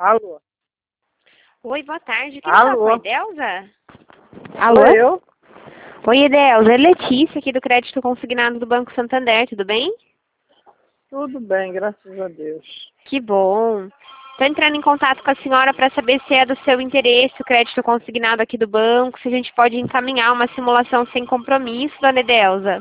Alô? Oi, boa tarde. Queria falar Alô? com a Edelza? Alô? Eu? Oi, Edelza. É Letícia aqui do Crédito Consignado do Banco Santander, tudo bem? Tudo bem, graças a Deus. Que bom. Estou entrando em contato com a senhora para saber se é do seu interesse o crédito consignado aqui do banco, se a gente pode encaminhar uma simulação sem compromisso, dona Edelza.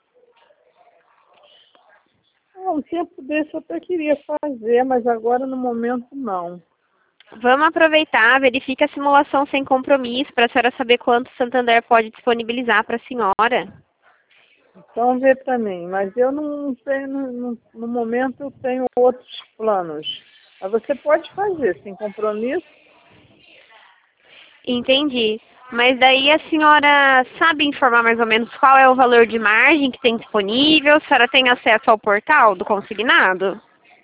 Um tempo desse eu até queria fazer, mas agora no momento não. Vamos aproveitar, verifique a simulação sem compromisso para a senhora saber quanto o Santander pode disponibilizar para a senhora. Então vê para mim, mas eu não tenho, no momento eu tenho outros planos. Mas você pode fazer, sem compromisso? Entendi. Mas daí a senhora sabe informar mais ou menos qual é o valor de margem que tem disponível? A senhora tem acesso ao portal do consignado?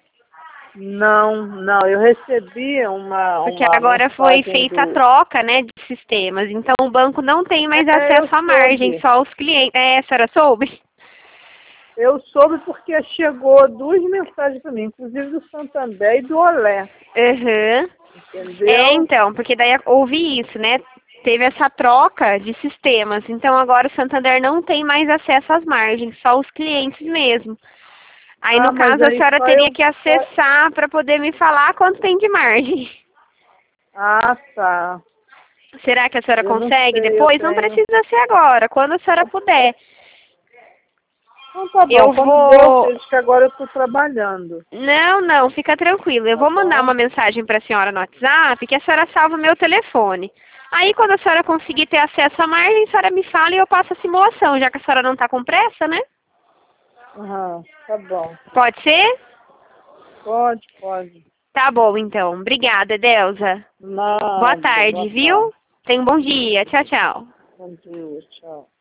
Não, eu recebi Porque uma agora foi mensagem feita a do... troca, né, de sistemas. Então o banco não tem mais Eu acesso à margem, soube. só os clientes. É, a senhora soube? Eu soube porque chegou duas mensagens para mim, inclusive do Santander e do Olé, Uhum. É, entendeu? então, porque daí houve isso, né? Teve essa troca de sistemas. Então agora o Santander não tem mais acesso às margens, só os clientes mesmo. Aí, Ah, no mas caso, a aí senhora só teria eu... que acessar para poder me falar quanto tem de margem. Ah, tá. Será que a senhora Eu não consegue sei, eu depois? Não tenho... precisa ser agora, quando a senhora puder. Então tá bom, Eu quando der eu vou... vejo que agora eu estou trabalhando, Não, fica tranquilo. Eu tá vou mandar bom? uma mensagem para a senhora no WhatsApp que a senhora salva o meu telefone. Aí, quando a senhora conseguir ter acesso à margem, a senhora me fala e eu passo a simulação, já que a senhora não está com pressa, né? Aham, tá bom. Pode ser? Pode. Tá bom, então. Obrigada, Edelza. Boa Nada, tarde, boa tarde. viu? Tenha um bom dia. Tchau, tchau. Bom dia, tchau.